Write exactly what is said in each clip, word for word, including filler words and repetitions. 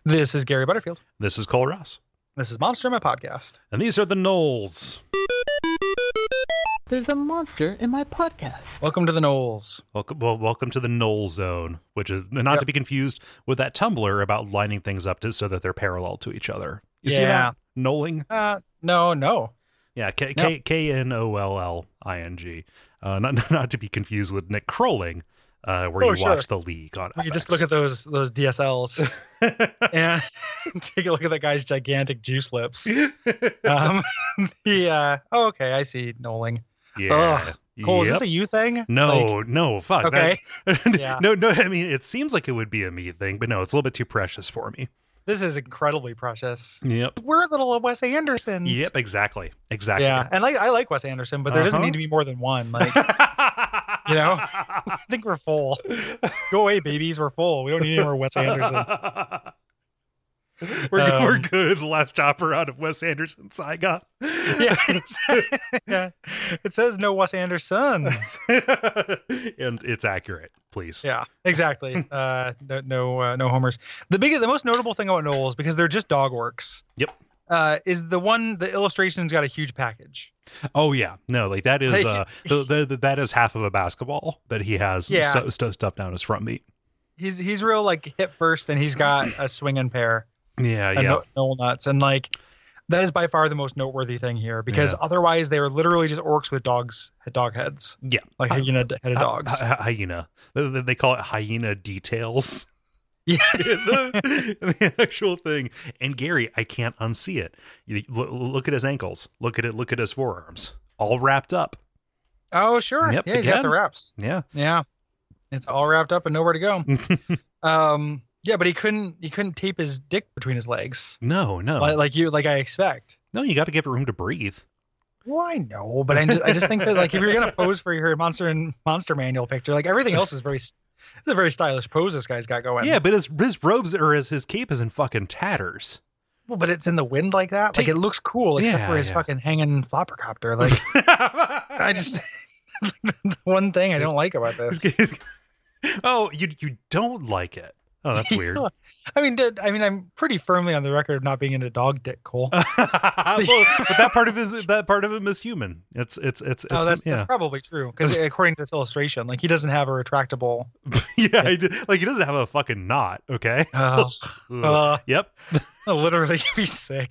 This is Gary Butterfield. This is Cole Ross. This is Monster, my podcast. And these are the Knolls. There's a monster in my podcast. Welcome to the Knolls. Welcome, well, welcome to the Knoll Zone, which is not Yep. to be confused with that Tumblr about lining things up to, so that they're parallel to each other. You see Yeah. that? Knolling? Uh, no, no. Yeah, K- No. K- K N O L L I N G. Uh, not, not to be confused with Nick Crolling, uh, where Oh, you sure. watch The League on You F X. just look at those those D S Ls and take a look at that guy's gigantic juice lips. Um, the uh, oh, okay, I see Knolling. Yeah. Ugh. Cole, is Yep. this a you thing? No, Like, no, fuck. okay. that- Yeah. No, no, I mean, it seems like it would be a me thing, but no, it's a little bit too precious for me. this is incredibly precious. Yep. We're little Wes Andersons. Yep, exactly. Exactly. Yeah, and like I like Wes Anderson, but there doesn't Uh-huh. need to be more than one. Like, you know, I think we're full. Go away, babies. We're full. We don't need any more Wes Andersons. we're, Um, we're good. The last chopper out of Wes Anderson's I got. Yeah, it's, yeah. It says no Wes Andersons. And it's accurate, please. Yeah, exactly. Uh, no, no, uh, no homers. The biggest, the most notable thing about Knowles, because they're just dog works. Yep. Uh, is the one the illustration's got a huge package. Oh yeah, no, like that is Like- uh, the, the, the, that is half of a basketball that he has Yeah. stu- stu- stuffed down his front meat. He's he's real like hip first, and he's got a swinging pair. Yeah, and yeah. no, no nuts, and like that is by far the most noteworthy thing here, because Yeah. otherwise they are literally just orcs with dogs dog heads, Yeah, like Uh, hyena headed Hy- dogs. hy- hyena. They, they- they call it hyena details. Yeah. the, the actual thing. And Gary, I can't unsee it. You look, look at his ankles. Look at it. Look at his forearms. All wrapped up. Oh sure, Yep, yeah, he's got again. the wraps. Yeah. Yeah, it's all wrapped up and nowhere to go. um, yeah, but he couldn't he couldn't tape his dick between his legs no, no, like, like you like I expect. no. You got to give it room to breathe. Well, I know, but I just I just think that like if you're gonna pose for your monster and monster manual picture, like everything else is very. It's a very stylish pose this guy's got going. Yeah, but his his robes or his his cape is in fucking tatters. Well, but it's in the wind like that. Like Take- it looks cool, except Yeah, for his yeah. fucking hanging floppercopter. Like I just, it's like the one thing I don't like about this. Oh, you you don't like it? Oh, that's weird. Yeah. I mean, dude, I mean, I'm pretty firmly on the record of not being into dog dick, Cole. well, but that part of his that part of him is human. It's it's it's, it's Oh, that's, yeah. that's probably true because according to this illustration, like he doesn't have a retractable. yeah, he did- like he doesn't have a fucking knot. Okay. Uh, Ugh. uh, Yep. literally, you'd be sick.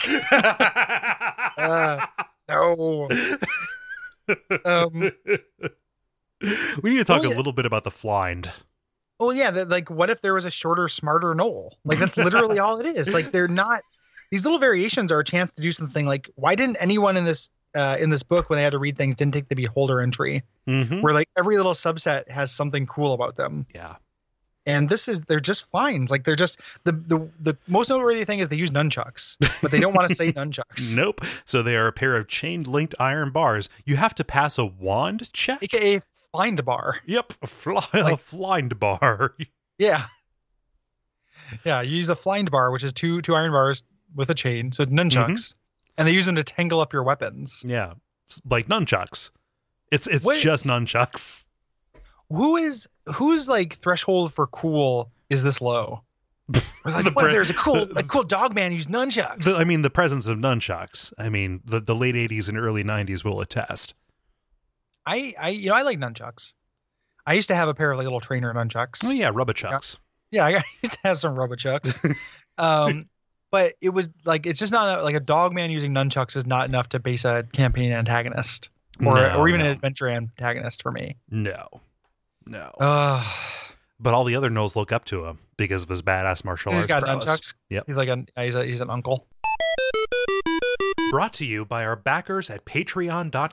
Uh, no. Um. we need to talk Oh, yeah. a little bit about the flind. Well, yeah. That, like, what if there was a shorter, smarter knoll? Like that's literally all it is. Like they're not. These little variations are a chance to do something. Like, why didn't anyone in this uh, in this book, when they had to read things, didn't take the beholder entry, Mm-hmm. where like every little subset has something cool about them? Yeah. And this is they're just fines. Like they're just the the the most noteworthy thing is they use nunchucks, but they don't want to say nunchucks. Nope. So they are a pair of chain linked iron bars. You have to pass a wand check. A K A find bar. Yep. A, fly, a Like- flind bar. Yeah. Yeah, you use a flind bar, which is two two iron bars with a chain, so nunchucks. Mm-hmm. And they use them to tangle up your weapons. Yeah. Like nunchucks. It's it's Wait. just nunchucks. Who is whose like threshold for cool is this low? We're like, The what, pre- there's a cool a cool dog man use nunchucks. The, I mean, the presence of nunchucks. I mean, the, the late eighties and early nineties will attest. I I you know I like nunchucks. I used to have a pair of like little trainer nunchucks. Oh, yeah, Rubachucks. Yeah, I used to have some Robochucks. um, but it was like it's just not a, like a dog man using nunchucks is not enough to base a campaign antagonist or No, or even no. an adventure antagonist for me. No. No. Uh, but all the other Knolls look up to him because of his badass martial he's arts got prowess. nunchucks. Yep. He's like a he's a he's an uncle. Brought to you by our backers at patreon.com